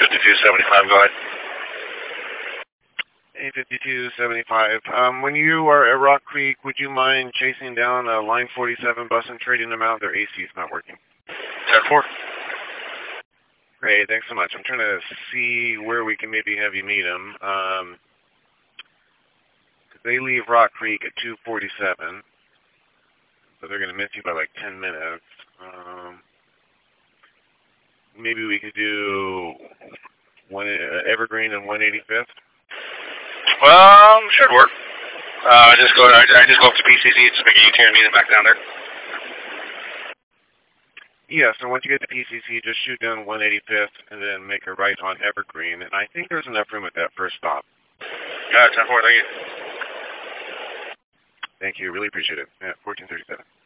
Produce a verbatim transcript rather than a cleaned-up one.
fifty-two seventy-five, go ahead. A fifty-two seventy-five. Um, when you are at Rock Creek, would you mind chasing down a Line forty-seven bus and trading them out? Their A C is not working. ten four. Great, thanks so much. I'm trying to see where we can maybe have you meet them. Um, they leave Rock Creek at two forty-seven, so they're going to miss you by like ten minutes. Um, maybe we could do one, uh, Evergreen and one eighty-fifth. Um, should work. Uh, I just go. I, I just go up to P C C, just make a U-turn, meet him back down there. Yeah, so once you get to P C C, just shoot down one eighty-fifth and then make a right on Evergreen. And I think there's enough room at that first stop. Yeah, ten four. Thank you. Thank you. Really appreciate it. Yeah, fourteen thirty-seven.